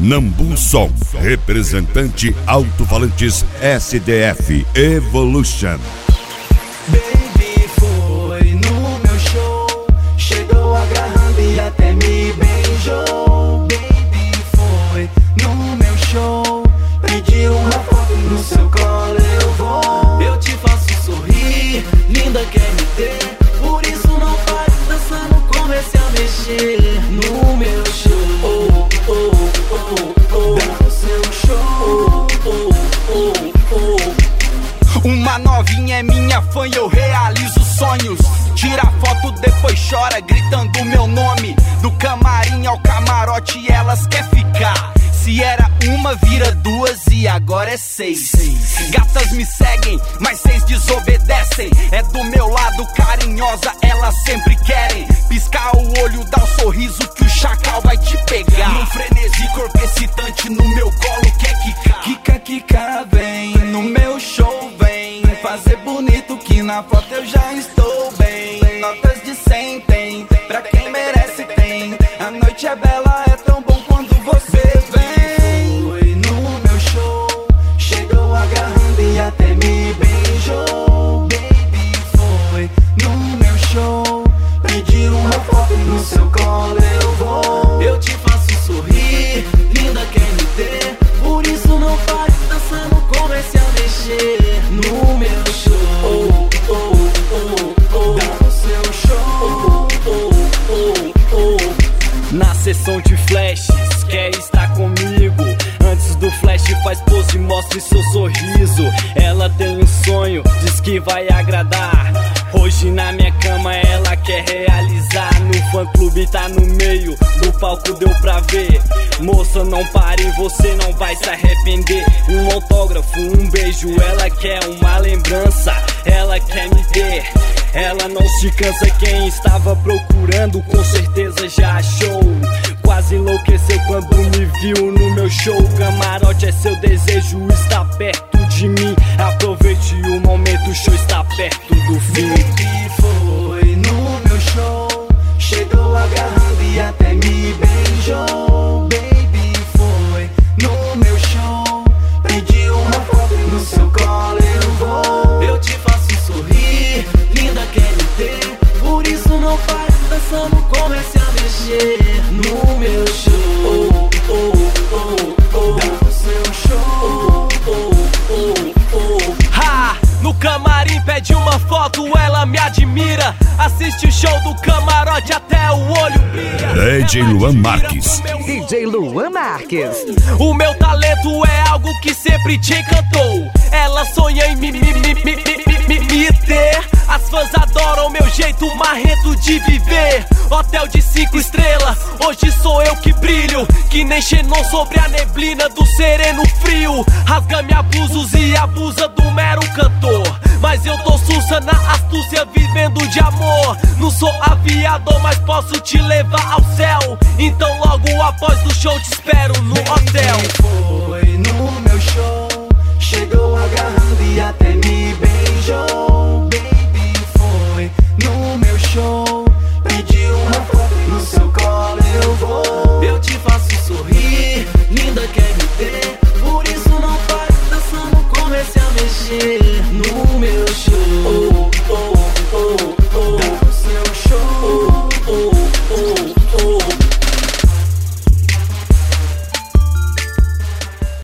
Nambu Som, representante Alto-Falantes SDF Evolution. Baby foi no meu show, chegou agarrando e até me beijou. Baby foi no meu show, pediu uma foto no seu colo, eu vou. Eu te faço sorrir, linda quer me ter, por isso não pare dançando, comece a mexer no meu show. Oh, oh, oh, oh, no seu show. Oh, oh, oh. Uma novinha é minha fã e eu realizo sonhos. Tira foto, depois chora, gritando meu nome. Do camarim ao camarote elas quer ficar. Se era uma, vira duas e agora é seis. Gatas me seguem, mas seis desobedecem. É do meu lado carinhosa, elas sempre querem piscar o olho, dar um sorriso que o chacal vai te pegar. Num frenesi, corpo excitante, no meu colo quer quicar. Kika, kika, vem no meu show, vem fazer bonito que na foto eu já estou bem. Notas de 100 tem, pra quem merece tem. A noite é bela, é tão bom quando você vem. Foi no meu show, chegou agarrando e até me beijou. Baby foi no meu show, pediu uma foto no seu colo, eu vou. Eu te faço sorrir, linda quer me ter, por isso não pare dançando, comece a mexer no meu show. Oh, oh, oh, oh, no seu show. Oh, oh, oh, oh. Na sessão de flashes, quer estar comigo? Antes do flash faz pose, mostre seu sorriso. Ela tem um sonho, diz que vai agradar. Hoje na minha cama ela quer realizar. No fã clube tá no meio do palco, deu pra ver. Moça, não pare, você não vai se arrepender. Um autógrafo, um beijo, ela quer uma lembrança. Ela quer me ter, ela não se cansa. Quem estava procurando com certeza já achou. Quase enlouqueceu quando me viu no meu show. Camarote é seu desejo, está perto de mim. Aproveite o momento, o show está perto do fim. Baby foi no meu show, chegou agarrando e até me beijou. Baby foi no meu show, pediu uma foto no seu colo, eu vou. Eu te faço sorrir, linda quer me ter, por isso não pare dançando, comece a mexer no meu show. Oh, oh, oh, oh, no seu show. Oh, oh, oh. Ha! No camarim pede uma foto, ela me admira. Assiste o show do camarote até o olho brilha. DJ Luan Marques. DJ Luan Marques. O meu talento é algo que sempre te encantou. Ela sonha em me ter. As fãs adoram meu jeito marrento de viver. Hotel de 5 estrelas, hoje sou eu que brilho. Que nem Xenon sobre a neblina do sereno frio. Rasga minha blusa e abusa do mero cantor. Mas eu tô sussa na astúcia, vivendo de amor. Não sou aviador, mas posso te levar ao céu. Então logo após o show te espero no hotel. Foi no meu show, chegou agarrando e até me beijou. Baby foi no meu show, pediu uma foto no seu colo, eu vou. Eu te faço sorrir, linda quer me ter, por isso não pare dançando, comece a mexer